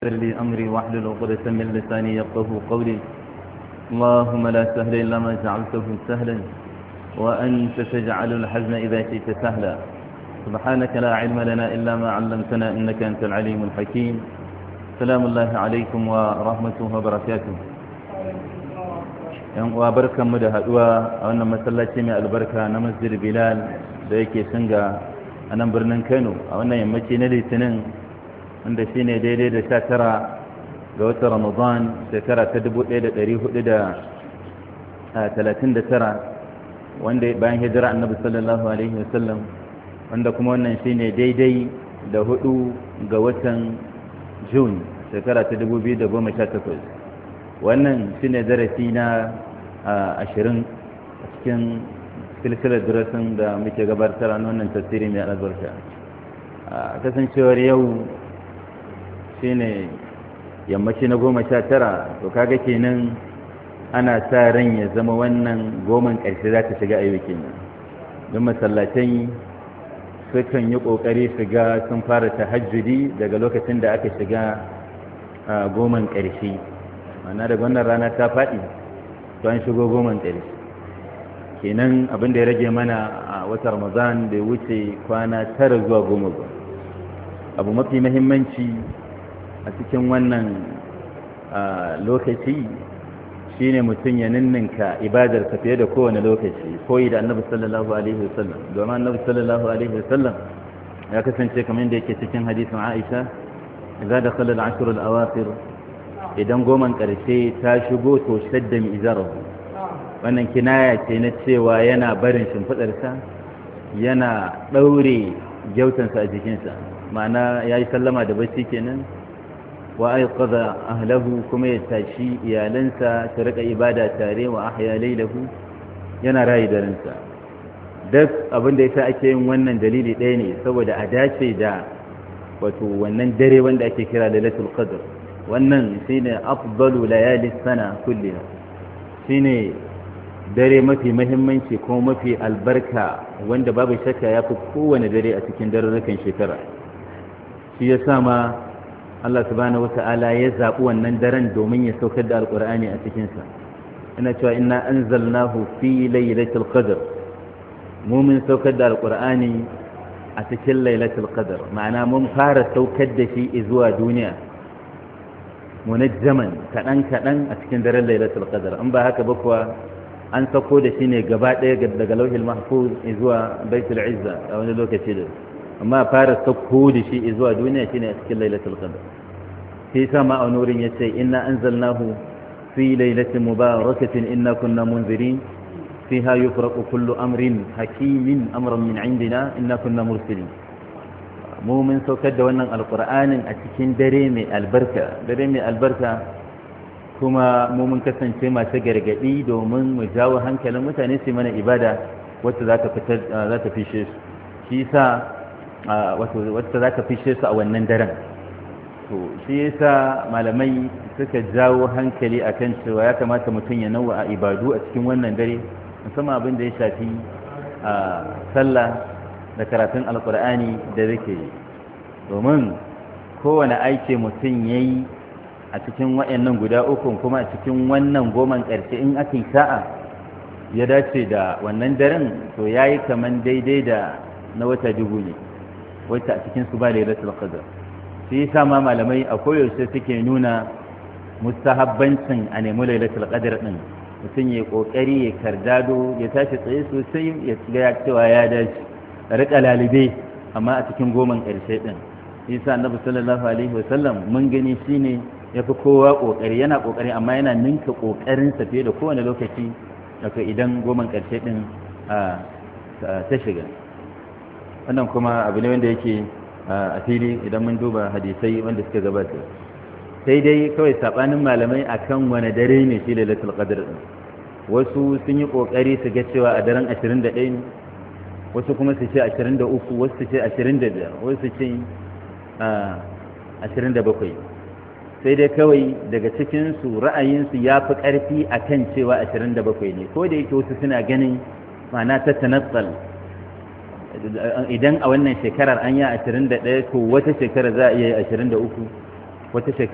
يسر لي أمري واحلل عقدة من لساني يفقهوا قولي. اللهم لا سهل إلا ما جعلته سهلا وأنت تجعل الحزن إذا شئت سهلا. سبحانك لا علم لنا إلا ما علمتنا إنك أنت العليم الحكيم. سلام الله عليكم ورحمته وبركاته. yan uwa barkanmu da haduwa a wannan masallaci mai albarka na Masjid Bilal da yake Singa a nan birnin Kano a wannan yammaci na Litinin wanda shine daidai da 19 ga watan Ramadan shekara ta 1439 wanda bayan hijira Annabi sallallahu alaihi wasallam, wanda kuma wannan shine daidai da 4 ga watan June shekara ta 2018. wannan shine darasi na 20 a cikin silsilar darasin da muke gabatar a wannan tafsiri mai albarka. Kasancewar yau shine yammaci na 19, to kaga kenan ana sa ran ya zama wannan goman ƙarshe za ta shiga ayyuki kenan, don masallatai sukan yi ƙoƙari su ga sun fara tahajjudi daga lokacin da aka shiga goman ƙarshe. mana daga wannan rana ta faɗi to an shigo goman ƙarshe kenan. abin da ya rage mana a wata Ramadan da ya wuce kwana 9 zuwa 10 ba. abu mafi mahimmanci a cikin wannan lokaci shine mutum ya ninninka ibadar ka fiye da kowane lokaci, koyi da Annabi sallallahu alaihi wasallam. domin Annabi sallallahu alaihi wasallam ya kasance kamar da yake cikin hadisin Aisha, idza dakhala al-ashr al-awakhir, idan goman ƙarshe ta shigo to shadda mi izarahu. wannan kinaya ce na cewa yana barin shimfiɗarsa, yana ɗaure gyautansa a jikinsa, ma'ana ya yi sallama da bacci kenan. wa aiqadha ahlahu, kuma ya tashi iyalansa ta rika ibada tare. wa ahya laylahu, yana rayi darensa. duk abin da yasa ake yin wannan dalili ɗaya ne, saboda a dace da wato wannan dare wanda ake kira lailatul qadr. wannan shine afdalu layali sana kulliha, shine dare mafi muhimmanci kuma mafi albarka, wanda babu shakka yafi kowane dare a cikin darurrukan shekara. shi yasa ma Allah subhanahu wata'ala ya zabi wannan daren domin ya saukar da alqur'ani a cikin sa. ina cewa inna anzalnahu fi laylatil qadr, mu mun saukar da alqur'ani a cikin laylatul qadr, ma'ana mun fara saukar da shi zuwa duniya munajjaman kaɗan a cikin daren lailatul qadr. an ba haka ba kuwa an sako da shi ne gaba ɗaya daga lauhil mahfuz zuwa baitul izza a wani lokaci da, amma fara sako da shi zuwa duniya shine a cikin lailatul qadr. sai sama a nurin yace inna anzalnahu fi lailatin mubarakatin inna kunna munzirin fiha yufraqu kullu amrin hakimin amran min indina inna kunna mursilin. mu mun saukar da wannan alkur'anin a cikin dare mai albarka, kuma mu mun kasance masu gargadi domin mu jawo hankalin mutane su mana ibada wacce za ta fishe su. shi yasa wacce za ta fishe su a wannan daren. to shi yasa malamai suka jawo hankali akan cewa ya kamata mutum ya nawa a ibadu a cikin wannan dare, musamman abin da ya shafi sallah da karatun alkur'ani da zake yi. domin kowane aiki mutum ya yi a cikin waɗannan guda uku, kuma a cikin wannan goman ƙarshe in aka yi sa'a ya dace da wannan daren, to ya yi kaman daidai da na wata 1000 ne wacce a cikin su ba lailatul qadr. shi yasa ma malamai a koyaushe suke nuna mustahabbancin a nemi lailatul qadr din. mutum ya kokari ya kardado, ya tashi tsaye sosai, ya ga cewa ya dace a rika lalibe, amma a cikin goman ƙarshe ɗin. isa annabi sallallahu alaihi wasallam mun gani shine yafi kowa kokari, yana kokari amma yana ninka kokarin sa fiye da kowane lokaci daga idan goman ƙarshe ɗin ta shiga. wannan kuma abu ne wanda yake a fili idan mun duba hadisai wanda suka gabata. sai dai kawai sabanin malamai akan wani dare ne shi lailatul qadr din. wasu sun yi kokari su ga cewa a daren 21 ne, wasu kuma su ce 23, wasu su ce 25, wasu su ce 27. sai dai kawai daga cikinsu ra'ayinsu ya fi ƙarfi a kan cewa 27 ne, ko da yake wasu suna ganin ma'ana ta tanatsal. idan a wannan shekarar an yi 21 to wata shekara za a iya yi 23, wata shekara